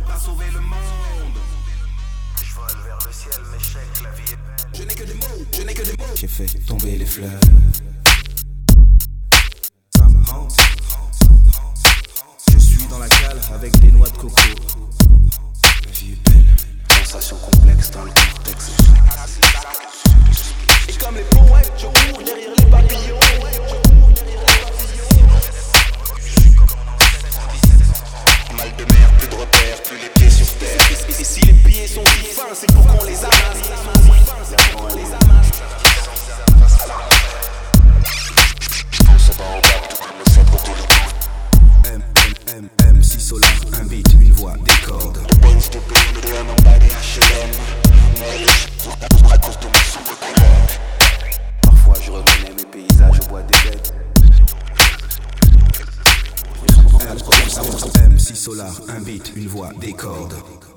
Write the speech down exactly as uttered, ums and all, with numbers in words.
pas sauver le monde. Je vole vers le ciel, mais je sais que la vie est belle. Je n'ai que des mots, je n'ai que des mots. J'ai fait tomber les fleurs. Ça me hante. Je suis dans la cale avec des noix de coco. La vie est belle. Sensation complexe dans le contexte. Et comme les poètes, je cours derrière les papillons. Mal de mer, plus de repères, plus les pieds sur terre. Et si les pieds sont si fins, c'est pour qu'on les amasse. Fonce dans au bac, tout comme le cèdre autour du cou. M, M, M, M, si solar, un beat, une voix, des cordes. Boys de B M W, en bas des H et M. Mais les ch- à cause de mon son de couleur. Parfois je reconnais mes paysages au bois des bêtes. M, M, M, si solar, un beat, une voix, des cordes.